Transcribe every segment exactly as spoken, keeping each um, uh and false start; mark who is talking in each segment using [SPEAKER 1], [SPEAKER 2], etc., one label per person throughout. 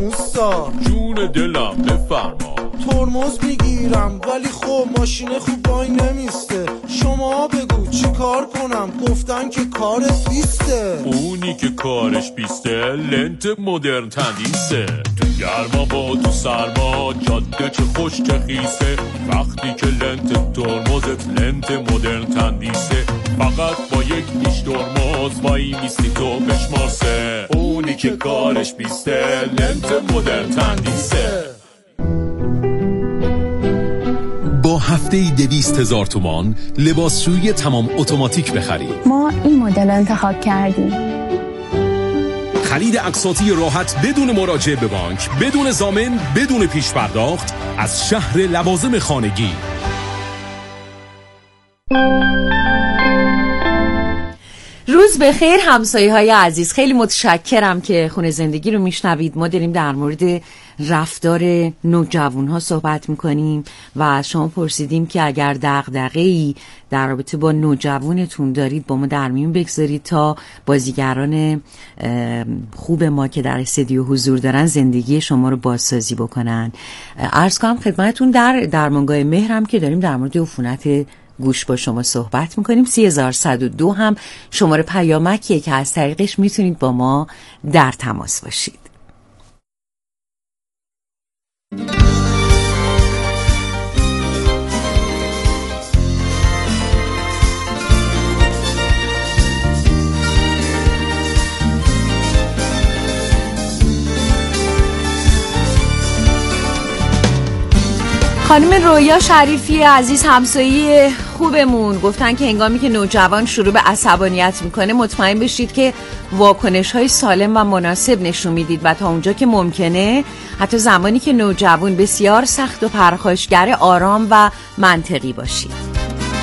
[SPEAKER 1] موسا.
[SPEAKER 2] جون دلم بفرما.
[SPEAKER 1] ترمز میگیرم ولی خب ماشین خوب وای نمیسته. شما بگو چی کار کنم؟ گفتن که کارت بیسته.
[SPEAKER 2] اونی که کارش بیسته لنت مدرن تندیسه. تو گرما با تو سرما جاده چه خوش چه خیسه. وقتی که لنت ترمزت لنت مدرن تندیسه. فقط با یک نیش ترمز وای میستی تو بشمارسه. اونی که کارش بیسته لنت مدرن تندیسه.
[SPEAKER 3] با هفته‌ای دویست هزار تومان لباسشویی تمام اتوماتیک بخرید.
[SPEAKER 4] ما این مدل انتخاب کردیم.
[SPEAKER 3] خرید اقساطی راحت بدون مراجعه به بانک، بدون ضامن، بدون پیش پرداخت از شهر لوازم خانگی.
[SPEAKER 5] روز بخیر همسایه های عزیز، خیلی متشکرم که خونه زندگی رو میشنوید. ما داریم در مورد رفتار نوجوان ها صحبت میکنیم و از شما پرسیدیم که اگر دغدغه‌ای در رابطه با نوجوانتون دارید با ما در میون بگذارید تا بازیگران خوب ما که در استودیو حضور دارن زندگی شما رو بازسازی بکنن. عرض کنم خدمتتون در درمانگاه مهرم که داریم در مورد عفونت گوش با شما صحبت میکنیم. سه هزار و صد و دو هم شماره پیامکیه که از طریقش میتونید با ما در تماس باشید. خانم رویا شریفی عزیز همسایه خوبمون گفتن که هنگامی که نوجوان شروع به عصبانیت میکنه مطمئن بشید که واکنش‌های سالم و مناسب نشون میدید و تا اونجا که ممکنه حتی زمانی که نوجوان بسیار سخت و پرخاشگر آرام و منطقی باشید.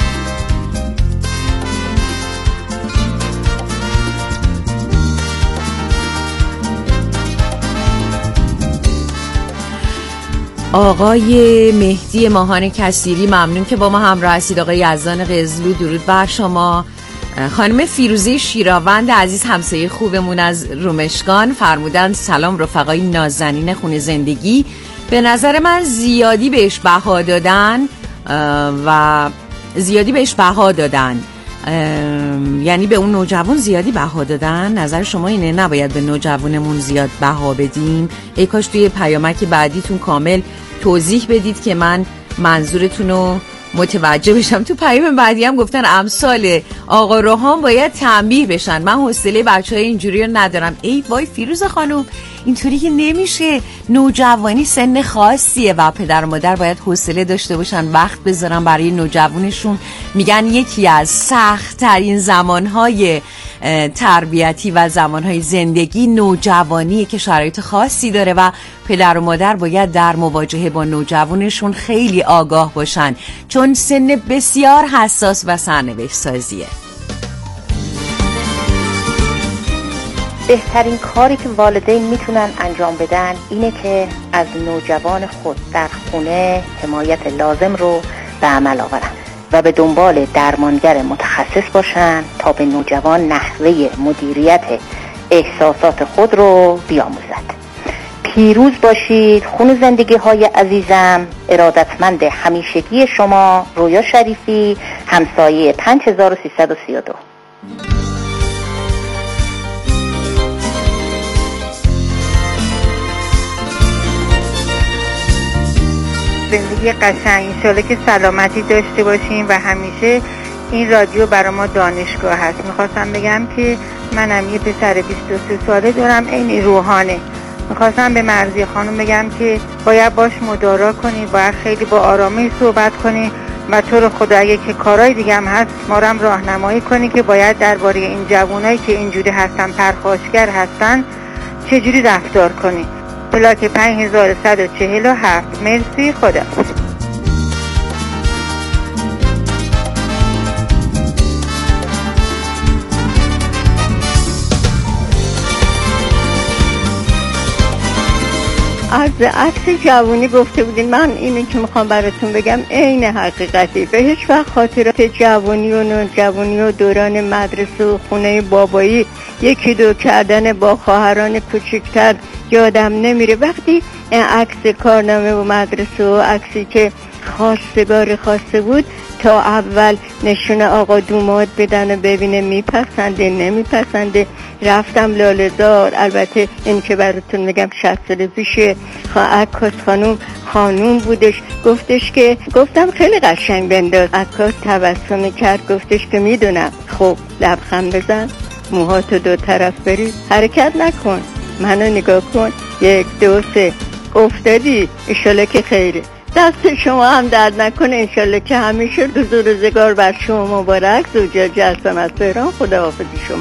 [SPEAKER 5] آقای مهدی ماهان کثیری ممنون که با ما همراه هستید. آقای یزدان قزلو درود بر شما. خانم فیروزه شیراوند عزیز همسایه خوبمون از رومشگان فرمودن سلام رفقای نازنین خونه زندگی، به نظر من زیادی بهش بها دادن و زیادی بهش بها دادن یعنی به اون نوجوان زیادی بها دادن. نظر شما اینه نباید به نوجوانمون زیاد بها بدیم؟ ای کاش توی پیامک بعدیتون کامل توضیح بدید که من منظورتون رو متوجه بشم. تو پیام بعدی هم گفتن امثال آقا روحان باید تنبیه بشن. من حوصله بچهای اینجوری رو ندارم. ای وای فیروز خانم، اینطوری که نمیشه. نوجوانی سن خاصیه و پدر و مادر باید حوصله داشته باشن، وقت بذارن برای نوجوانشون. میگن یکی از سخت ترین زمانهای تربیتی و زمانهای زندگی نوجوانیه که شرایط خاصی داره و پدر و مادر باید در مواجهه با نوجوانشون خیلی آگاه باشن، چون سن بسیار حساس و سرنوشت سازیه.
[SPEAKER 6] بهترین کاری که والدین میتونن انجام بدن اینه که از نوجوان خود در خونه حمایت لازم رو به عمل آورن و به دنبال درمانگر متخصص باشن تا به نوجوان نحوه مدیریت احساسات خود رو بیاموزد. پیروز باشید خون زندگی های عزیزم. ارادتمند همیشگی شما رویا شریفی، همسایه پنج هزار و سیصد و سی و دو.
[SPEAKER 7] زندگی قشنگ، انشالله که سلامتی داشته باشیم و همیشه این رادیو برای ما دانشگاه هست. میخواستم بگم که منم یه پسر بیست و سه ساله دارم، این روحانه. میخواستم به مرضی خانم بگم که باید باش مدارا کنی، باید خیلی با آرامی صحبت کنی و تو رو خدا اگه که کارهای دیگه هم هست ما رو هم راهنمایی کنی که باید درباره این جوانایی که اینجوری هستن پرخاشگر هستن چجوری رفتار کنی. پلاک پنج هزار و صد و چهل و هفت. مرسی، خدا. از عکس جوانی گفته بودین. من اینی که میخوام براتون بگم عین حقیقتی. به هیچ وقت خاطرات جوانی و نوجوانی و دوران مدرسه و خونه بابایی یکی دو کردن با خواهران کوچکتر یادم نمیره. وقتی عکس کارنامه و مدرسه و عکسی که خواستگار خواسته بود تا اول نشون آقا دوماد بدن و ببینه میپسنده نمیپسنده. رفتم لاله‌زار. البته این که براتون میگم شصت سال پیشه. عکاس خانوم خانوم بودش. گفتش که گفتم خیلی قشنگ بنداز. عکاس تبسم کرد گفتش که میدونم. خب لبخند بزن، موهاتو دو طرف بریز، حرکت نکن، منو نگاه کن، یک دو سه. افتادی؟ انشالله که خیره. دست شما هم درد نکنه. انشالله که همیشه روز و روزگار بر شما مبارک. زوجا هستم از تهران. خداحافظ شما.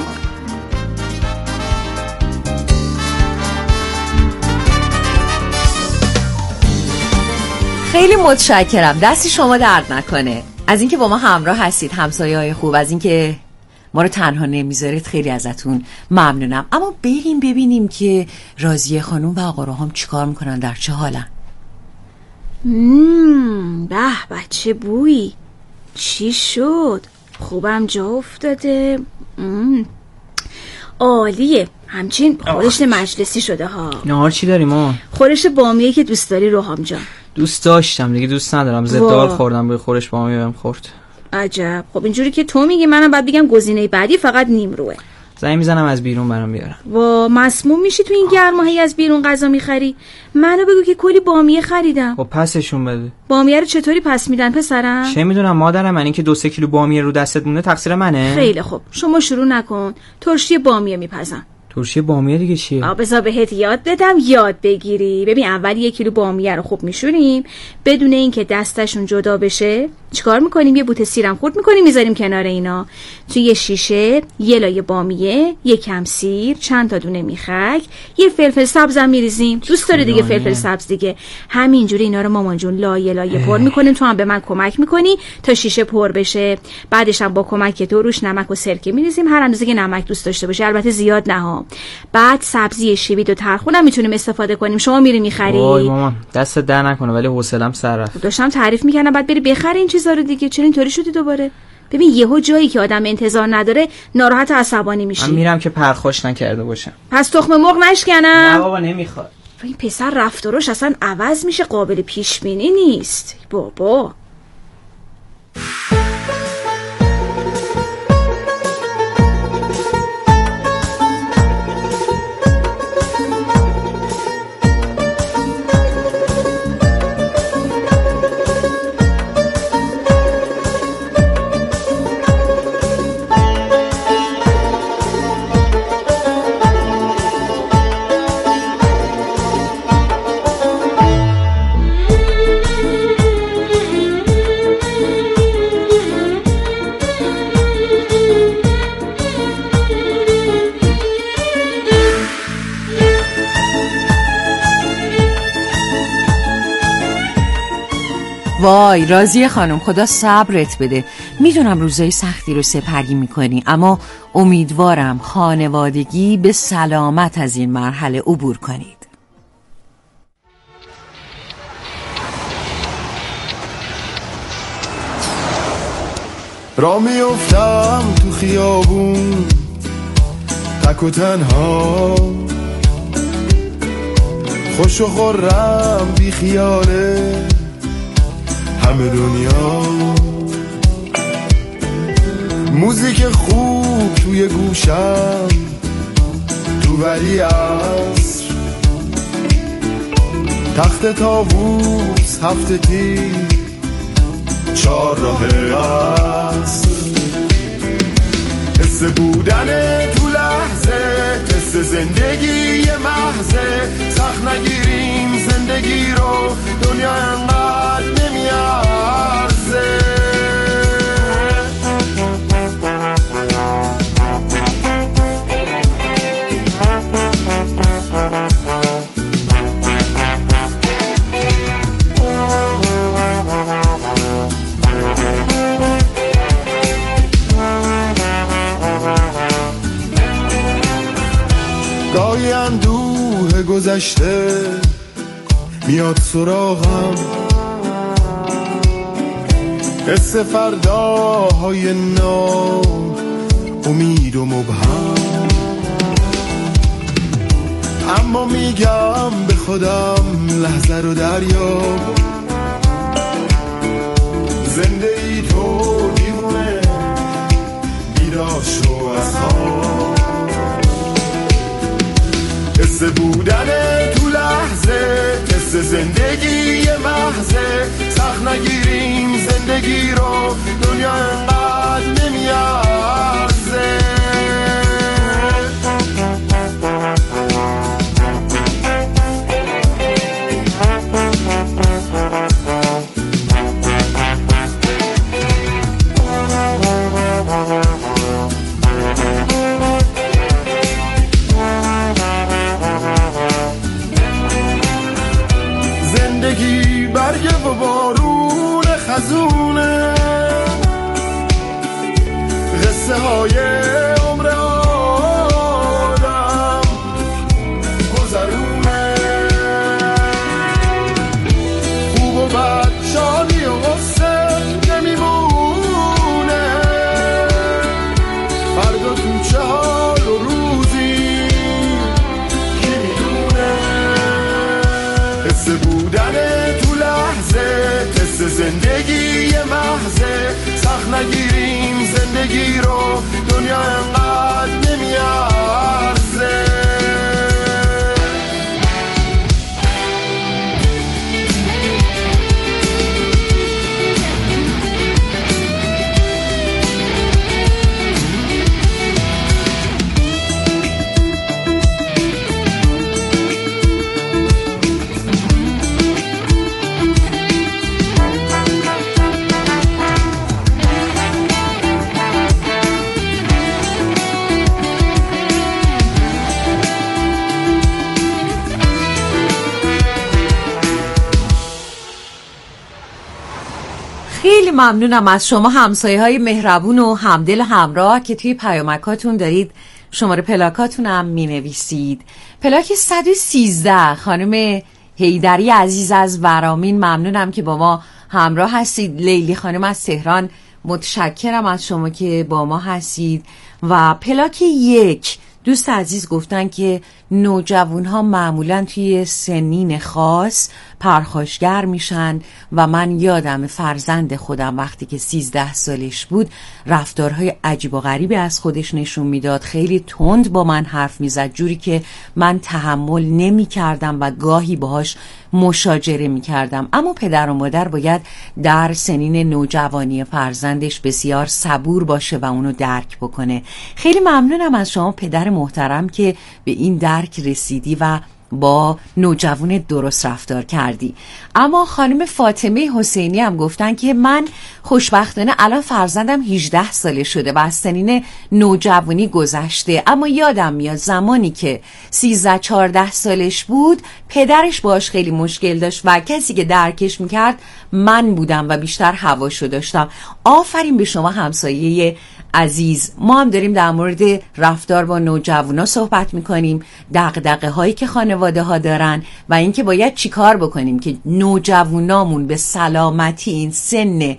[SPEAKER 5] خیلی متشکرم. دست شما درد نکنه از اینکه با ما همراه هستید، همسایه‌های خوب، از اینکه ما رو تنها نمیذارید. خیلی ازتون ممنونم. اما بریم ببینیم که راضیه خانم و آقا روحام چیکار میکنن، در چه حالن.
[SPEAKER 8] مم، به بچه بویی چی شد؟ خوبم جا افتاده. مم. عالیه. همچین خورش مجلسی شده ها.
[SPEAKER 9] نهار چی داری ما؟
[SPEAKER 8] خورش بامیه که دوست داری روحام جان.
[SPEAKER 9] دوست داشتم دیگه دوست ندارم. زدار خوردم به خورش بامیه بهم خورد.
[SPEAKER 8] عجب. خب اینجوری که تو میگی منم باید بگم گزینه بعدی فقط نیمروه.
[SPEAKER 9] زنگ میزنم از بیرون برام بیارم.
[SPEAKER 8] وا مسموم میشی تو این گرماهی از بیرون غذا میخری؟ منو بگو که کلی بامیه خریدم.
[SPEAKER 9] خب پسشون بده.
[SPEAKER 8] بامیه رو چطوری پس میدن پسرم؟
[SPEAKER 9] چه میدونم مادرم. من اینکه دو سه کیلو بامیه رو دستت مونده تقصیر منه؟
[SPEAKER 8] خیلی خوب شما شروع نکن. ترشی بامیه میپزن.
[SPEAKER 9] ترشی بامیه دیگه چیه؟
[SPEAKER 8] آ بذار بهت یاد بدم یاد بگیری. ببین اول یک کیلو بامیه رو خوب میشوریم بدون اینکه دستشون جدا بشه. چیکار میکنیم؟ یه بوته سیرم خورد میکنیم میذاریم کنار اینا. توی یه شیشه یه لایه بامیه، یه کم سیر، چند تا دونه میخک، یه فلفل سبزم میریزیم. دوست داره دیگه فلفل سبز دیگه. همینجوری اینا رو مامان جون لایه لایه پر میکنیم. تو هم به من کمک میکنی تا شیشه پر بشه. بعدش هم با کمک تو روش نمک و سرکه میریزیم هر اندازه که نمک دوست داشته باشه، البته زیاد نه ها. بعد سبزی شوید و ترخونم میتونیم استفاده کنیم. شما میری میخری؟
[SPEAKER 9] وای مامان دست در نکنه ولی حوصله‌ام سر رفت.
[SPEAKER 8] داشتم تعریف میکردم بعد بری بخری این چیزا رو دیگه. چرا اینطوری شدی دوباره؟ ببین یهو جایی که آدم انتظار نداره ناراحت و عصبانی میشی.
[SPEAKER 9] من میرم که پرخوش نکرده باشم.
[SPEAKER 8] پس تخم مرغ نشکنم؟
[SPEAKER 9] نه بابا نمیخواد.
[SPEAKER 8] این پسر رفتاراش اصلا عوض میشه، قابل پیش بینی نیست بابا.
[SPEAKER 5] وای راضیه خانم خدا صبرت بده. میدونم روزای سختی رو سپری میکنی اما امیدوارم خانوادگی به سلامت از این مرحله عبور کنید.
[SPEAKER 1] را میافتم تو خیابون تک و تنها، خوش و خورم بی خیاله همه دنیا، موزیک خوب توی گوشم تو ولی عصر، تخت طاووس هفته تیر چهار راه عصر، حس بودن تو لحظه، حس زندگی محضه، سخت نگیریم زندگی رو دنیا انقدر نمیارزه. گاهی اندوه گذشته
[SPEAKER 10] میاد سراغم، حس فرداهای نو، امید و مبهم. اما میگم به خودم لحظه رو دریاب، زنده ای تو دیوونه، بیدار شو از خواب. حس بودن تو لحظه، حس زندگی محضه، سخت نگیریم زندگی رو، دنیا انقدر نمیارزه. زندگی برگ و بارون خزونه، قصه های عمر آدم گذرونه، خوب و بد، شادی و غصه نمیمونه، فردا تو چه حال و روزی کی میدونه. حس بودن تو لحظه، حس زندگی محضه، سخت نگیریم زندگی رو، دنیا انقدر نمیارزه.
[SPEAKER 5] خیلی ممنونم از شما همسایه های مهربون و همدل و همراه که توی پیامکاتون دارید شماره پلاکاتونم می نویسید. پلاک صد و سیزده خانم حیدری عزیز از ورامین، ممنونم که با ما همراه هستید. لیلی خانم از تهران، متشکرم از شما که با ما هستید. و پلاک یک دوست عزیز گفتن که نوجوان‌ها معمولاً توی سنین خاص پرخاشگر میشن و من یادم فرزند خودم وقتی که سیزده سالش بود رفتارهای عجیب و غریبی از خودش نشون میداد، خیلی تند با من حرف میزد، جوری که من تحمل نمی کردم و گاهی باهاش مشاجره می کردم. اما پدر و مادر باید در سنین نوجوانی فرزندش بسیار صبور باشه و اونو درک بکنه. خیلی ممنونم از شما پدر محترم که به این درک رسیدی و با نوجوان درست رفتار کردی. اما خانم فاطمه حسینی هم گفتن که من خوشبختانه الان فرزندم هجده ساله شده و از سنین نوجوانی گذشته، اما یادم میاد زمانی که سیزده چهارده سالش بود پدرش باش خیلی مشکل داشت و کسی که درکش میکرد من بودم و بیشتر هواشو داشتم. آفرین به شما همسایه عزیز. ما هم داریم در مورد رفتار با نوجوانا صحبت میکنیم، دغدغه هایی که خانواده ها دارن و اینکه باید چیکار بکنیم که نوجوانامون به سلامتی این سن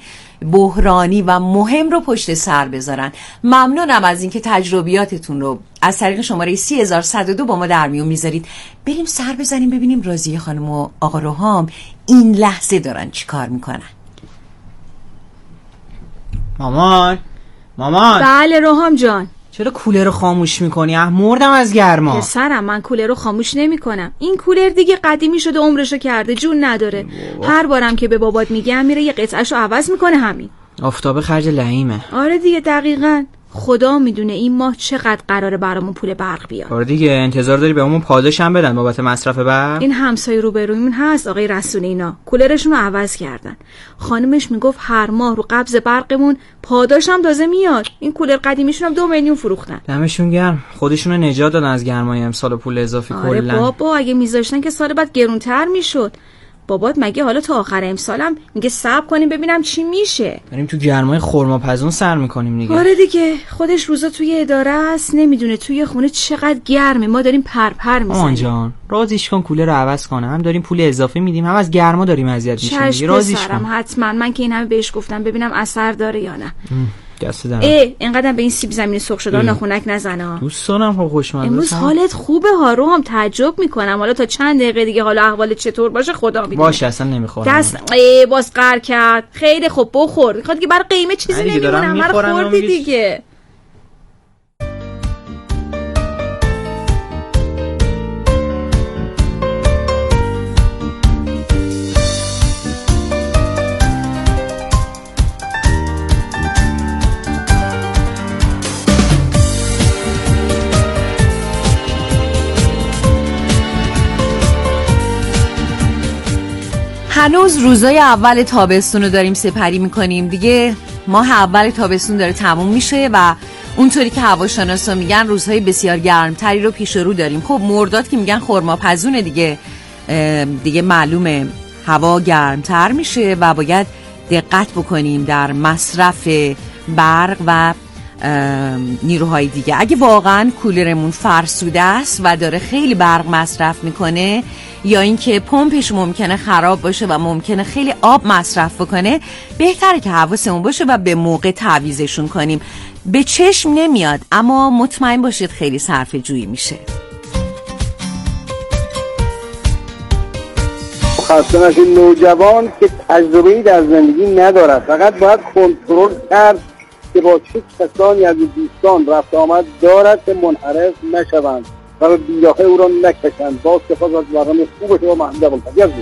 [SPEAKER 5] بحرانی و مهم رو پشت سر بذارن. ممنونم از اینکه تجربیاتتون رو از طریق شماره سی هزار و صد و دو با ما در میون میذارید. بریم سر بزنیم ببینیم راضیه خانم و آقا روحام این لحظه دارن چیکار میکنن.
[SPEAKER 9] مامان مامان.
[SPEAKER 8] بله روحام جان.
[SPEAKER 9] چرا کولر رو خاموش میکنی؟ اه مردم از گرما.
[SPEAKER 8] پسرم من کولر رو خاموش نمیکنم. این کولر دیگه قدیمی شده، عمرشو کرده، جون نداره. هر بارم که به بابات میگم میره یه قطعهشو عوض میکنه همین.
[SPEAKER 9] آفتابه خرج لعیمه.
[SPEAKER 8] آره دیگه دقیقاً. خدا میدونه این ماه چقدر قراره برامون پول برق بیاد.
[SPEAKER 9] آره دیگه انتظار داری بهمون پاداش هم بدن بابت مصرف برق؟
[SPEAKER 8] این همسایه روبرویمون هست آقای رسول، اینا کولرشون رو عوض کردن. خانمش میگفت هر ماه رو قبض برقمون پاداش هم تازه میاد. این کولر قدیمیشون هم دو میلیون فروختن.
[SPEAKER 9] دمشون گرم، خودشون رو نجات دادن از گرمای امسال و پول اضافی
[SPEAKER 8] آره
[SPEAKER 9] کلا.
[SPEAKER 8] بابا اگه میذاشتن که سال بعد گرونتر میشد. بابات مگه حالا تا آخر امسالم میگه صبر کنیم ببینم چی میشه.
[SPEAKER 9] بریم تو گرمای خرماپزون سر میکنیم دیگه.
[SPEAKER 8] آره دیگه، خودش روزا توی اداره است، نمیدونه توی خونه چقدر گرمه، ما داریم پرپر میزنیم.
[SPEAKER 9] آن جان رازیش کن کولر رو عوض کنه، هم داریم پول اضافه میدیم هم از گرما داریم اذیت میشیم دیگه. رازیش کن
[SPEAKER 8] حتما، من که این همه بهش گفتم ببینم اثر داره یا نه.
[SPEAKER 9] ای
[SPEAKER 8] اینقدر به این سیب زمینی سرخ شده ناخونک نزنه.
[SPEAKER 9] دوست دارم خب خوشمزه.
[SPEAKER 8] امروز حالت خوبه ها، رو هم تعجب میکنم. حالا تا چند دقیقه دیگه حالا احوالت چطور باشه خدا میدونه.
[SPEAKER 9] باشه اصلا نمیخورم.
[SPEAKER 8] دست ای باز قهر کرد. خیلی خوب بخور. میخواد که برای قیمه چیزی نمیمونه. من خوردی دیگه.
[SPEAKER 5] هنوز روزای اول تابستون رو داریم سپری میکنیم دیگه. ماه اول تابستون داره تموم میشه و اونطوری که هواشناسا میگن روزهای بسیار گرمتری رو پیش رو داریم. خب مرداد که میگن خرماپزونه دیگه، دیگه معلومه هوا گرمتر میشه و باید دقت بکنیم در مصرف برق و نیروهای دیگه. اگه واقعا کولرمون فرسوده است و داره خیلی برق مصرف میکنه یا اینکه پمپش ممکنه خراب باشه و ممکنه خیلی آب مصرف بکنه، بهتره که حواسمون باشه و به موقع تعویضشون کنیم. به چشم نمیاد اما مطمئن باشید خیلی صرفه جویی میشه.
[SPEAKER 11] خسته نشید. نوجوان که تجربه‌ای در زندگی ندارد، فقط باید کنترل کرد که با چه کسانی از دوستان رفت آمد دارد که منحرف نشوند و به بیراهه او را نکشند. باز که خواست از برنامه خوب شما محمد ابوالفضل هستم.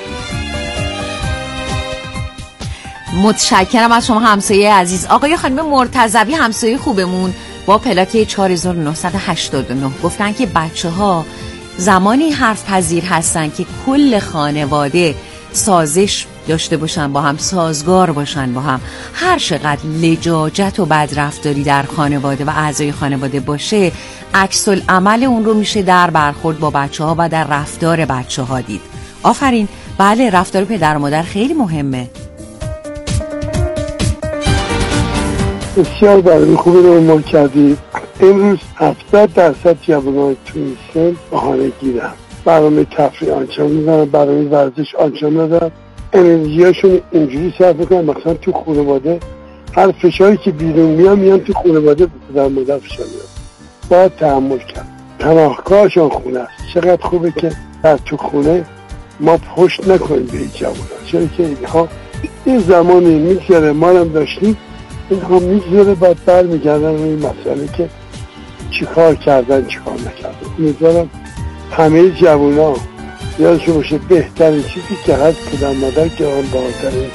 [SPEAKER 5] متشکرم از شما همسایه عزیز. آقای خانم مرتضوی همسایه خوبمون با پلاک چهار هزار و نهصد و هشتاد و نه گفتن که بچه ها زمانی حرف پذیر هستن که کل خانواده سازش داشته باشن با هم، سازگار باشن با هم. هر چقدر لجاجت و بدرفتاری در خانواده و اعضای خانواده باشه، عکس العمل اون رو میشه در برخورد با بچه ها و در رفتار بچه ها دید. آفرین. بله، رفتار پدر و مادر خیلی مهمه.
[SPEAKER 12] بسیار برای خوبی رو ما کردید. امروز هفتاد درصد جوانان توی سن بهانه گیرن، برنامه تفریح آنچنان میزنن، برنامه ورزش آنچنان ندارن، انرژیاشون اینجوری صرف میکنن. مثلا تو خانواده هر فشاری که بیرون میان میان تو خانواده در مادر فشار میان، باید تحمل کرد. پناهگاهشان خونه است. چقدر خوبه که در تو خونه ما پشت نکنیم به این جوانان، چرا که اینها این زمانی میگذره، ما هم داشتیم، اینها میگذره بعد برمیگردن روی مسئله که چی کار کردن چی کار نکردن. امیدوارم همه جوونا یادشون باشه بهترین چیزی که هست پدر مادر که آن بالاترین.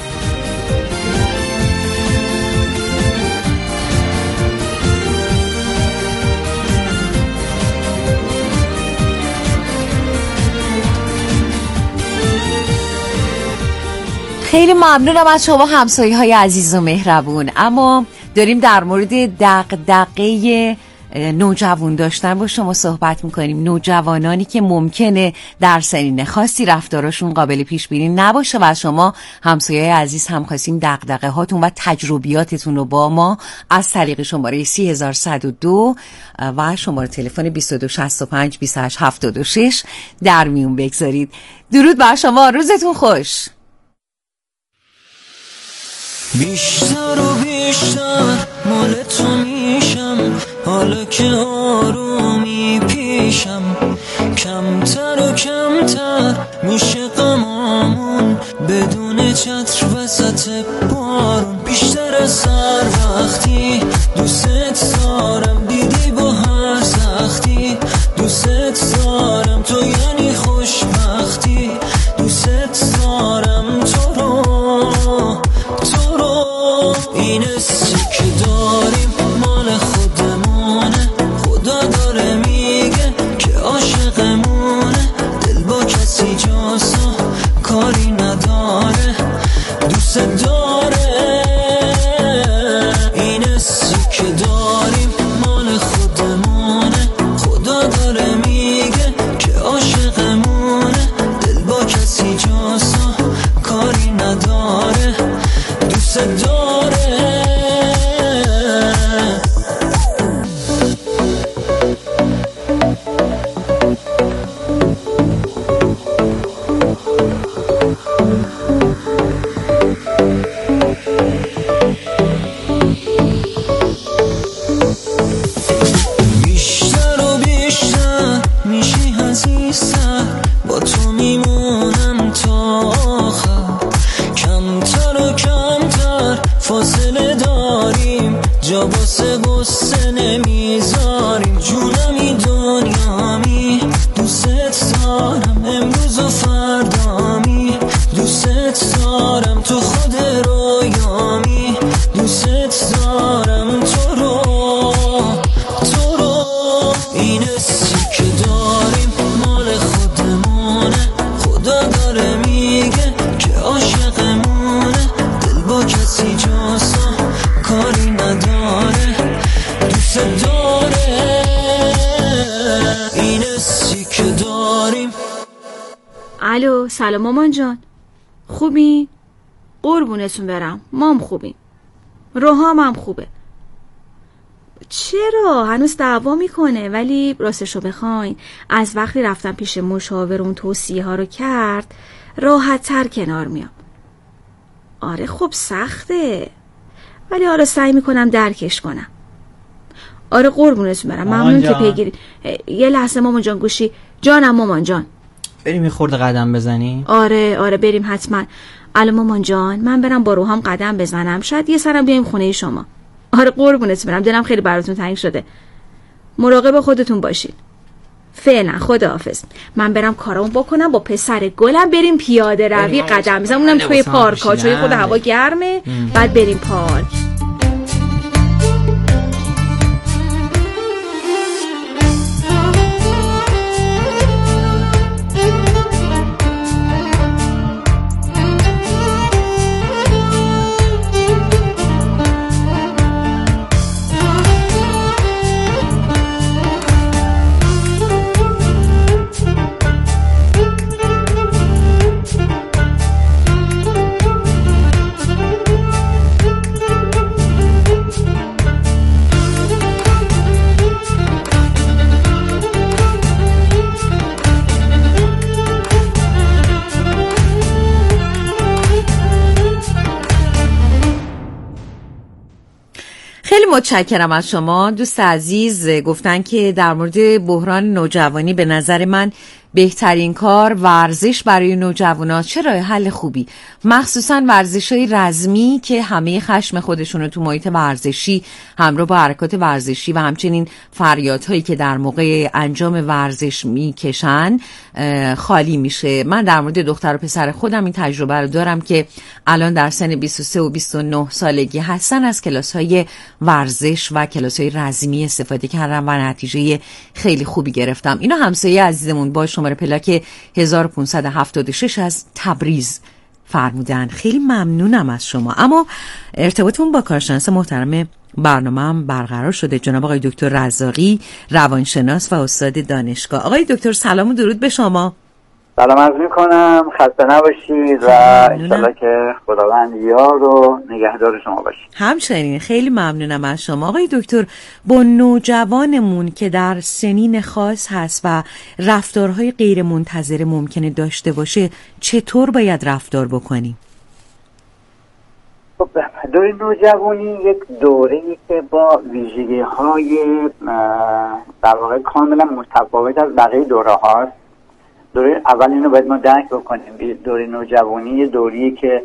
[SPEAKER 5] خیلی ممنونم از شما همسایه های عزیز و مهربون. اما داریم در مورد دغدغه نوجوان داشتن با شما صحبت میکنیم. نوجوانانی که ممکنه در سنین خاصی رفتارشون قابل پیش بینی نباشه و شما همسایه عزیز هم خواستیم دغدغه هاتون و تجربیاتتون رو با ما از طریق شماره سی هزار و صد و دو و شماره تلفن بیست و دو شصت و پنج بیست و هشت هفتاد و شش در میون بگذارید. درود بر شما، روزتون خوش.
[SPEAKER 13] بیشتر و بیشتر مال تو میشم، حالا که آرومی پیشم، کمتر و کمتر میشه غمامون بدون چتر وسط بارون. بیشتر از هر وقتی دوست دارم، دیدی با هر سختی دوست دارم، تو یعنی خوشبختی، دوست دارم تو رو تو رو. این حسی که داریم مال خودمونه، خدا داره میگه که عاشقمونه، دل با کسی جاسو کاری نداره، دوست داره. این حسی که داریم مال خودمونه،
[SPEAKER 8] الو، سلام مامان جان، خوبی؟ قربونتون برم، مام خوبیم، روحام هم خوبه. چرا؟ هنوز دعوا میکنه، ولی راستشو بخواین از وقتی رفتم پیش مشاور اون توصیه ها رو کرد راحت تر کنار میام. آره خب سخته، ولی آره سعی میکنم درکش کنم. آره قربونتون برم، ممنون که پیگیرید. یه لحظه مامان جان گوشی. جانم مامان جان.
[SPEAKER 9] بریم یه خورده قدم بزنی؟
[SPEAKER 8] آره آره بریم حتما. الان مامان جان من برم با روحام قدم بزنم، شاید یه سرم بیایم خونه شما. آره قربونتون برم، دلم خیلی براتون تنگ شده. مراقب خودتون باشین. فعلا خداحافظ. من برم کارامو بکنم، با پسر گلم بریم پیاده روی قدم بزنم، اونم توی پارکا، چون خود هوا گرمه. بعد بریم پارک.
[SPEAKER 5] متشکرم از شما دوست عزیز. گفتن که در مورد بحران نوجوانی به نظر من بهترین کار ورزش برای نوجوانات. چه راه حل خوبی، مخصوصا ورزش‌های رزمی که همه خشم خودشون رو تو محیط ورزشی همراه با حرکات ورزشی و همچنین فریادهایی که در موقع انجام ورزش میکشن خالی میشه. من در مورد دختر و پسر خودم این تجربه رو دارم که الان در سن بیست و سه و بیست و نه سالگی هستن، از کلاس‌های ورزش و کلاس‌های رزمی استفاده کردم و نتیجه خیلی خوبی گرفتم. اینو همسایه عزیزمون با شماره پلاک هزار و پانصد و هفتاد و شش از تبریز فرمودن. خیلی ممنونم از شما. اما ارتباطمون با کارشناس محترم برنامه هم برقرار شده، جناب آقای دکتر رزاقی، روانشناس و استاد دانشگاه. آقای دکتر سلام و درود به شما.
[SPEAKER 14] سلام عرض میکنم، خسته نباشید و انشالله که خداوند یار و نگهدار شما باشه.
[SPEAKER 5] همچنین خیلی ممنونم از شما. آقای دکتر، با نوجوانمون که در سنین خاص هست و رفتارهای غیر منتظره ممکنه داشته باشه چطور باید رفتار بکنیم؟
[SPEAKER 14] خب دوره نوجوانی یک دوره‌ای که با ویژگی‌های در واقع کاملا متفاوت از بقیه دوره هاست. دوره اول اینو باید ما درک بکنیم، دوره نوجوانی یه دوریه که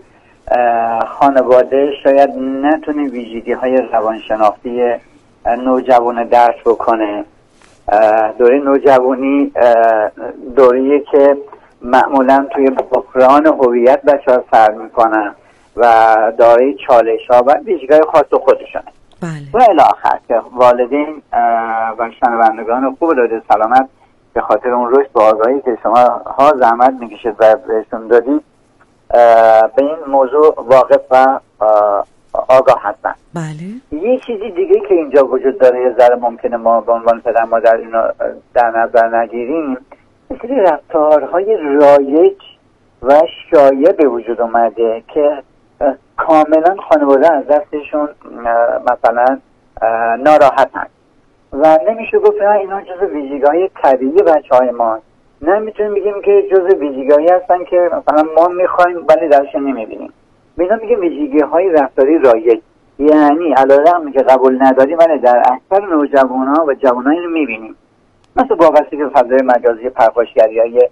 [SPEAKER 14] خانواده شاید نتونه ویژگی‌های روانشناختی نوجوان درک بکنه. دوره نوجوانی دوریه که معمولا توی بحران هویت بچه‌ها سر میکنن و دارای چالش‌ها و ویژگی‌های خاص خودشونه.
[SPEAKER 5] بله.
[SPEAKER 14] و الی آخر که والدین و شنوندگان خوب داده سلامت به خاطر اون رشد با آگاهی که شما ها زحمت میکشید و بهشون دادید به این موضوع واقف و آگاه هستن.
[SPEAKER 5] بله.
[SPEAKER 14] یه چیزی دیگه که اینجا وجود داره، یه ذره ممکنه ما به عنوان پدر مادر اینو در نظر نگیریم، یه سری رفتارهای رایج و شایع به وجود اومده که کاملا خانواده از دستشون مثلا ناراحتن و نمیشه گفت اینا جزء ویژگی‌های طبیعی بچه‌های ما. نمیتونیم بگیم که جزء ویژگی‌هایی هستن که مثلا ما می‌خوایم ولی درشون نمی‌بینیم. اینا میگه ویژگی‌های رفتاری رایج، یعنی علیرغم که قبول نداریم ولی در اکثر نوجوان‌ها و جوان‌ها اینو می‌بینیم. مثل وابستگی به فضای مجازی، پرخاشگری‌های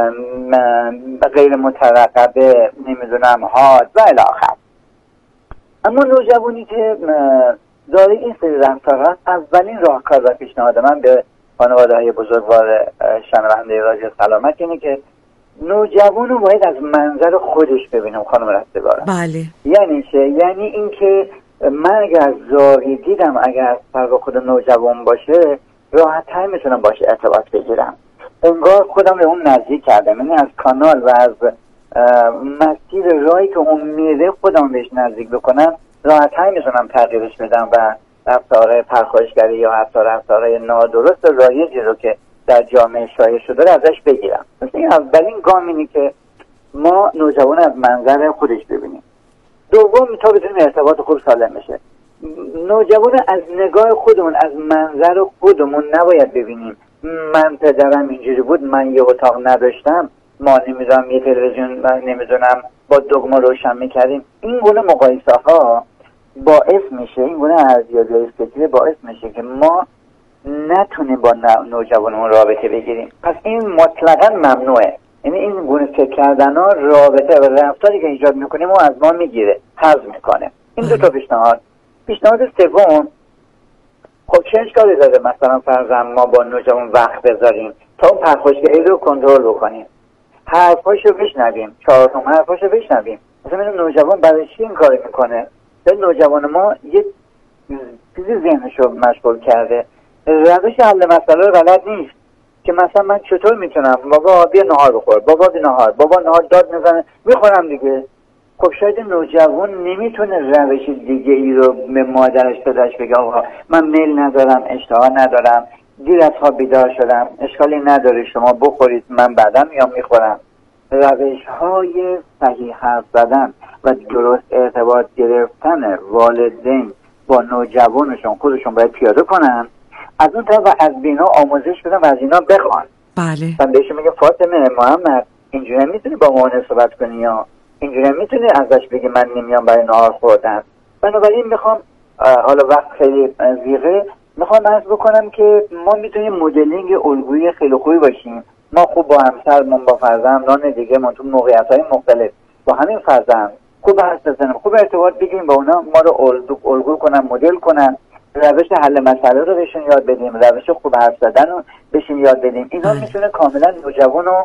[SPEAKER 14] غیر مترقبه، نمیدونم حاد و الی آخر. اما نوجوانی که داره این سری رفتارها، اولین راهکار و پیشنهاد من به خانواده‌های بزرگوار شنونده رادیو سلامت اینه که نوجوان رو باید از منظر خودش ببینم خانم رستگارم.
[SPEAKER 5] بله.
[SPEAKER 14] یعنی چه؟ یعنی اینکه من اگر زاویه دیدم اگر از طرف خود نوجوان باشه راحت‌تر میتونم باشه ارتباط بگیرم، انگار خودم به اون نزدیک کردم، یعنی از کانال و از مسیر راهی که اون میره خودم بهش نزدیک بکنم راحت‌تر میتونم تغییرش بدم و رفتار پرخاشگری یا حتی رفتارهای نادرست رایجی رو که در جامعه شایع شده رو ازش بگیرم. مثل این اولین گام اینه که ما نوجوان از منظر خودش ببینیم. دوم تا بتونیم ارتباط خوب سالم بشه. نوجوان از نگاه خودمون، از منظر خودمون نباید ببینیم من پدرم اینجوری بود، من یه اتاق نداشتم، ما نمیدونم یه تلویزیون نمیدونم با دگمه روشن میکردیم. این گونه مقایسه ها باعث میشه، این گونه ارزیابی فکری باعث میشه که ما نتونیم با نوجوانمون رابطه بگیریم. پس این مطلقاً ممنوعه. یعنی این گونه فکر کردن ها رابطه و رفتاری که ایجاد میکنیم و از ما میگیره، حذف میکنه. این دو تا پیشنهاد. پیشنهاد سوم، خب چه اشکالی داره مثلا فرضاً ما با نوجوان وقت بذاریم تا اون پرخاشگری رو کنترل بکنیم، حرفاشو بشنویم، چهارم حرفاشو بشنویم. مثلا این نوجوان برای چی این کار میکنه؟ به نوجوان ما یه چیزی ذهنشو مشغول کرده، روش حل مسئله رو بلد نیست که مثلا من چطور میتونم بابا بیا نهار بخور، بابا بیا نهار، بابا نهار داد میزنه میخورم دیگه. خب شاید نوجوان نمیتونه روش دیگه ای رو به مادرش پدرش بگه آقا من میل ندارم، اشتها ندارم، دیر از خواب بیدار شدم، اشکالی نداره شما بخورید من بعدا میام میخورم. روش های صحیح حرف زدن و درست ارتباط گرفتن والدین با نوجوانشون خودشون باید پیاده کنن. از اون طرف از بینا آموزش بدن و از اینا بخوان.
[SPEAKER 5] بله.
[SPEAKER 14] من بهش میگم فاطمه محمد اینجوری میتونی با مامان صحبت کنی یا اینجوری میتونی ازش بگی من نمیام برای نهار خوردن. بنابراین میخوام حالا وقت خیلی زیغه میخوام عرض بکنم که ما میتونیم مدلینگ الگویی خیلی خوبی باشیم. ما خوب با همسر، من با فرزندان دیگه، من تو موقعیت‌های مختلف با همین فرزند خوب حرف بزنیم، خوب ارتباط بگیریم با اونا، ما رو الگو کنن، مدل کنن، روش حل مسئله رو بهشون یاد بدیم، روش خوب حرف زدن رو بهشون یاد بدیم. اینا میتونه کاملا نوجوان رو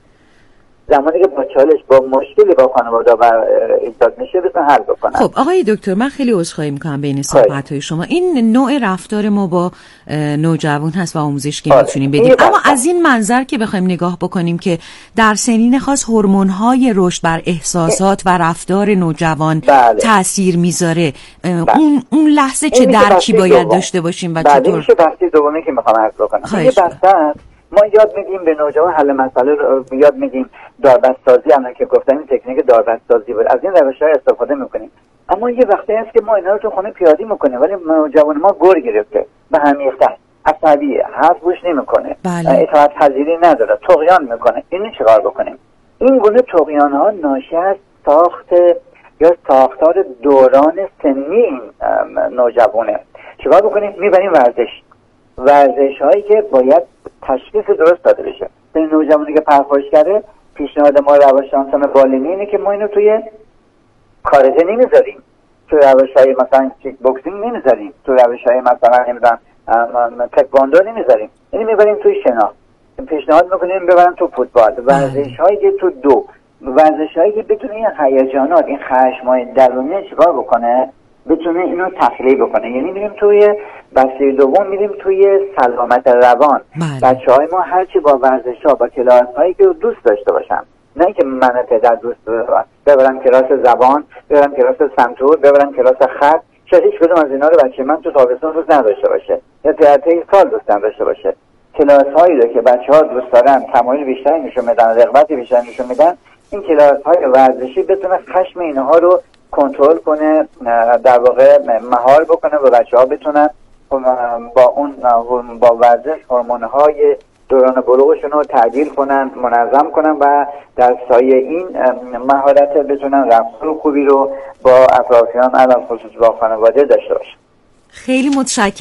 [SPEAKER 14] زمانی که با چالش با مشکلی با خانواده بر ایجاد میشه بتونن حل بکنن.
[SPEAKER 5] خب آقای دکتر من خیلی عذرخواهی میکنم بین صحبت‌های شما. این نوع رفتار ما با نوجوان هست و آموزش که میتونیم بدیم، اما از این منظر که بخوایم نگاه بکنیم که در سنین خاص هورمون‌های رشد بر احساسات و رفتار نوجوان بله. تأثیر میذاره، بله. اون اون لحظه چه درکی باید دوم. داشته باشیم و
[SPEAKER 14] بله.
[SPEAKER 5] چطور؟
[SPEAKER 14] میشه بحثی دومی که میخوام عرض بکنم. این بحث ما یاد میدیم به نوجوان حل مسئله رو یاد میدیم، داربست‌سازی هم که گفتم این تکنیک داربست‌سازی بود، از این روش‌ها استفاده میکنیم. اما یه وقتی هست که ما اینا رو تو خونه پیاده میکنیم ولی نوجوان ما گور گرفته، به هم ریخته، عصبیه، حرف گوش نمیکنه، اطاعت پذیری نداره، طغیان میکنه. اینو چیکار بکنیم؟ این گونه طغیان‌ها ناشی از ساخت یا ساختار دوران سنی این نوجوانه. چیکار بکنیم؟ میبریم ورزش. ورزش هایی که باید تشخیص درست داده بشه. به نوجوانی که پرخوش کرده، پیشنهاد ما روانشناسان بالینی اینه که ما اینو توی کارته نمیذاریم، توی روش های مثلا کیک بوکسینگ نمیذاریم، توی روش های مثلا نمیدونم تکواندو نمیذاریم، اینو میبریم توی شنا. پیشنهاد میکنیم ببرن تو فوتبال. ورزش هایی که تو دو ورزش هایی که بتونه این هیجانات، این خشم‌های درونی چیکار بکنه، بتونه اینو تخلیه بکنه. یعنی میریم توی بحث دوم، میریم توی سلامت روان. بچه‌های ما هرچی با ورزش‌ها، با کلاس‌هایی که دوست داشته باشن، نه اینکه من پدر دوست دارم ببرم کلاس زبان، ببرم کلاس سنتور، ببرم کلاس خط، شاید هیچ کدوم از اینا رو بچه من تو تابستون دوست نداشته باشه یا طی سال دوست نداشته باشه. کلاس‌هایی رو که بچه‌ها دوست دارن، تمایل بیشتری نشون میدن، رغبت بیشتری نشون میدن، این کلاس‌های ورزشی بتونه خشم اینها رو کنترل کنه، در واقع مهار بکنه و بچه‌ها بتونن با اون با ورزش هورمون‌های دوران بلوغشون رو تعدیل کنن، منظم کنن و در سایه این مهارت بتونن رفتار خوبی رو با اطرافیان، علاوه خصوص با خانواده داشته باشن.
[SPEAKER 5] خیلی متشکرم.